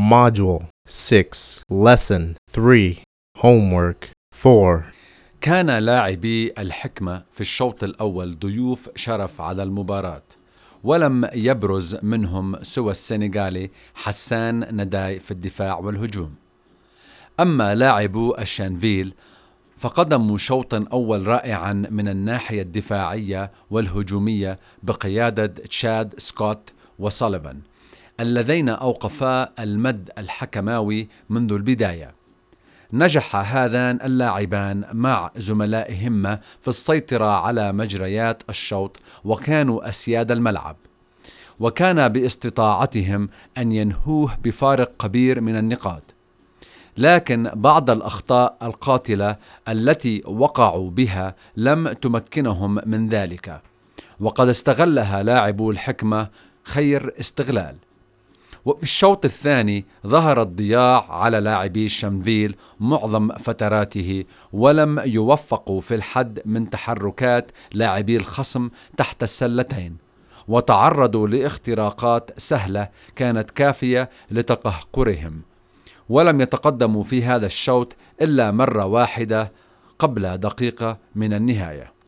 Module 6 Lesson 3 Homework 4. كان لاعبي الحكمة في الشوط الأول ضيوف شرف على المباراة، ولم يبرز منهم سوى السنغالي حسان نداي في الدفاع والهجوم. أما لاعبو الشانفيل فقدموا شوطا أول رائعا من الناحية الدفاعية والهجومية بقيادة تشاد سكوت وسوليفان، اللذين أوقفا المد الحكماوي منذ البداية. نجح هذان اللاعبان مع زملائهما في السيطرة على مجريات الشوط، وكانوا أسياد الملعب، وكان باستطاعتهم أن ينهوه بفارق كبير من النقاط. لكن بعض الأخطاء القاتلة التي وقعوا بها لم تمكنهم من ذلك، وقد استغلها لاعبو الحكمة خير استغلال. وفي الشوط الثاني ظهر الضياع على لاعبي شانفيل معظم فتراته، ولم يوفقوا في الحد من تحركات لاعبي الخصم تحت السلتين، وتعرضوا لاختراقات سهلة كانت كافية لتقهقرهم، ولم يتقدموا في هذا الشوط إلا مرة واحدة قبل دقيقة من النهاية.